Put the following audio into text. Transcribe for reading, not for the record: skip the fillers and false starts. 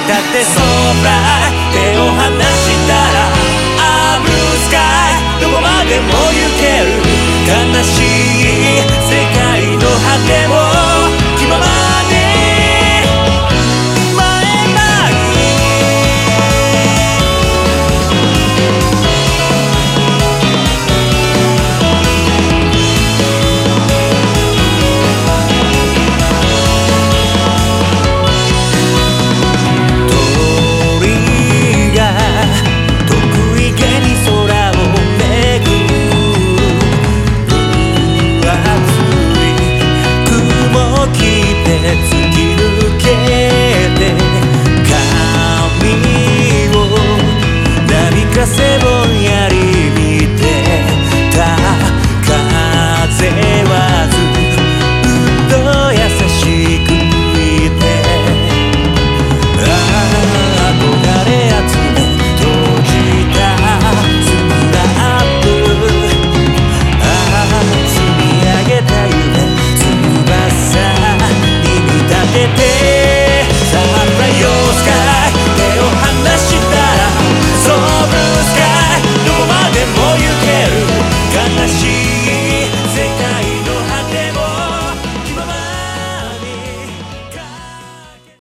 だってソーライ手を離したらブルースカイどこまでも行ける悲しい世界の果ても